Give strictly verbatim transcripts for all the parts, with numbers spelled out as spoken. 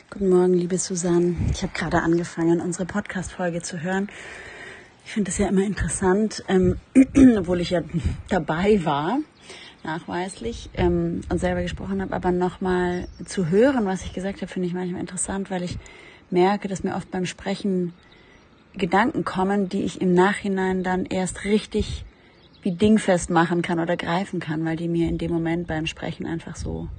Guten Morgen, liebe Susanne. Ich habe gerade angefangen, unsere Podcast-Folge zu hören. Ich finde es ja immer interessant, ähm, obwohl ich ja dabei war, nachweislich, ähm, und selber gesprochen habe, aber nochmal zu hören, was ich gesagt habe, finde ich manchmal interessant, weil ich merke, dass mir oft beim Sprechen Gedanken kommen, die ich im Nachhinein dann erst richtig wie dingfest machen kann oder greifen kann, weil die mir in dem Moment beim Sprechen einfach so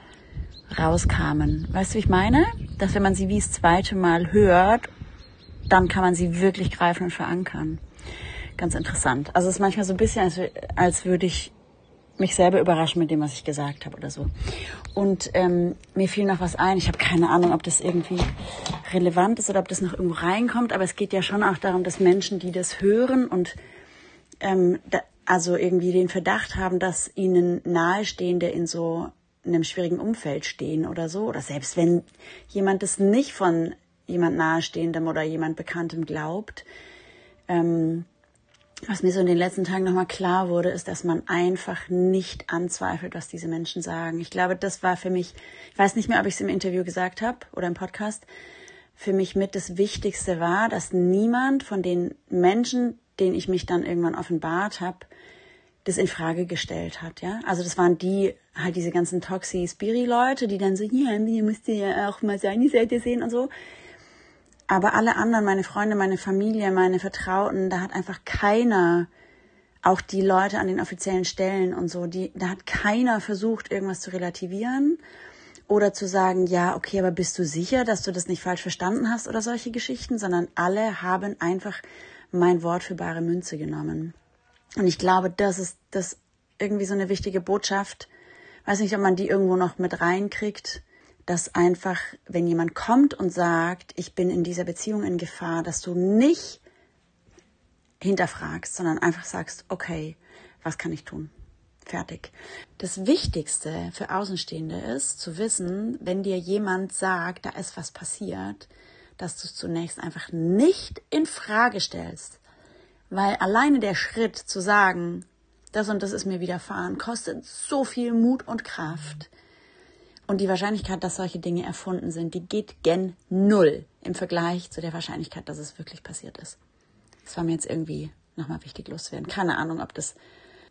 rauskamen. Weißt du, wie ich meine? Dass wenn man sie wie das zweite Mal hört, dann kann man sie wirklich greifen und verankern. Ganz interessant. Also es ist manchmal so ein bisschen, als, als würde ich mich selber überraschen mit dem, was ich gesagt habe oder so. Und ähm, mir fiel noch was ein. Ich habe keine Ahnung, ob das irgendwie relevant ist oder ob das noch irgendwo reinkommt, aber es geht ja schon auch darum, dass Menschen, die das hören und ähm, da, also irgendwie den Verdacht haben, dass ihnen Nahestehende in so einem schwierigen Umfeld stehen oder so. Oder selbst wenn jemand das nicht von jemand Nahestehendem oder jemand Bekanntem glaubt. Ähm, was mir so in den letzten Tagen nochmal klar wurde, ist, dass man einfach nicht anzweifelt, was diese Menschen sagen. Ich glaube, das war für mich, ich weiß nicht mehr, ob ich es im Interview gesagt habe oder im Podcast, für mich mit das Wichtigste war, dass niemand von den Menschen, denen ich mich dann irgendwann offenbart habe, das in Frage gestellt hat, ja. Also das waren die, halt diese ganzen Toxi-Spiri-Leute, die dann so, ja, ihr müsst ja auch mal seine Seite sehen und so. Aber alle anderen, meine Freunde, meine Familie, meine Vertrauten, da hat einfach keiner, auch die Leute an den offiziellen Stellen und so, die, da hat keiner versucht, irgendwas zu relativieren oder zu sagen, ja, okay, aber bist du sicher, dass du das nicht falsch verstanden hast oder solche Geschichten, sondern alle haben einfach mein Wort für bare Münze genommen. Und ich glaube, das ist das irgendwie so eine wichtige Botschaft. Weiß nicht, ob man die irgendwo noch mit reinkriegt, dass einfach, wenn jemand kommt und sagt, ich bin in dieser Beziehung in Gefahr, dass du nicht hinterfragst, sondern einfach sagst, okay, was kann ich tun? Fertig. Das Wichtigste für Außenstehende ist, zu wissen, wenn dir jemand sagt, da ist was passiert, dass du es zunächst einfach nicht in Frage stellst. Weil alleine der Schritt zu sagen, das und das ist mir widerfahren, kostet so viel Mut und Kraft. Und die Wahrscheinlichkeit, dass solche Dinge erfunden sind, die geht gen Null im Vergleich zu der Wahrscheinlichkeit, dass es wirklich passiert ist. Das war mir jetzt irgendwie nochmal wichtig loszuwerden. Keine Ahnung, ob das,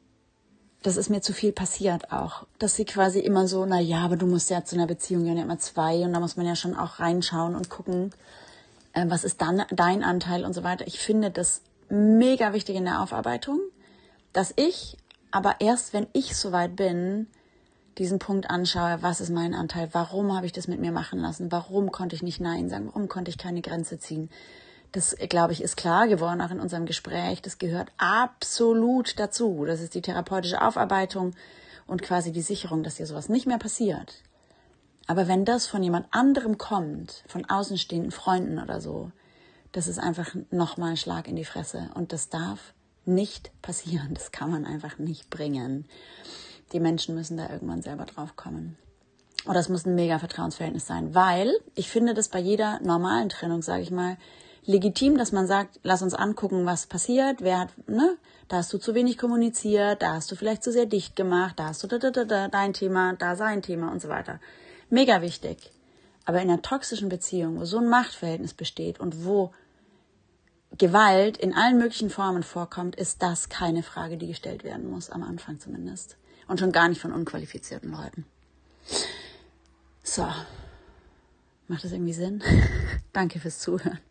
das ist mir zu viel passiert auch. Dass sie quasi immer so, na ja, aber du musst ja zu einer Beziehung, ja immer zwei und da muss man ja schon auch reinschauen und gucken, äh, was ist dann dein Anteil und so weiter. Ich finde das mega wichtig in der Aufarbeitung, dass ich, aber erst wenn ich soweit bin, diesen Punkt anschaue, was ist mein Anteil, warum habe ich das mit mir machen lassen, warum konnte ich nicht Nein sagen, warum konnte ich keine Grenze ziehen. Das, glaube ich, ist klar geworden, auch in unserem Gespräch, das gehört absolut dazu. Das ist die therapeutische Aufarbeitung und quasi die Sicherung, dass dir sowas nicht mehr passiert. Aber wenn das von jemand anderem kommt, von außenstehenden Freunden oder so, das ist einfach nochmal ein Schlag in die Fresse. Und das darf nicht passieren. Das kann man einfach nicht bringen. Die Menschen müssen da irgendwann selber drauf kommen. Oder es muss ein mega Vertrauensverhältnis sein. Weil ich finde das bei jeder normalen Trennung, sage ich mal, legitim, dass man sagt, lass uns angucken, was passiert. Wer hat, ne? Da hast du zu wenig kommuniziert, da hast du vielleicht zu sehr dicht gemacht, da hast du da, da, da, da, dein Thema, da sein Thema und so weiter. Mega wichtig. Aber in einer toxischen Beziehung, wo so ein Machtverhältnis besteht und wo Gewalt in allen möglichen Formen vorkommt, ist das keine Frage, die gestellt werden muss, am Anfang zumindest. Und schon gar nicht von unqualifizierten Leuten. So, macht das irgendwie Sinn? Danke fürs Zuhören.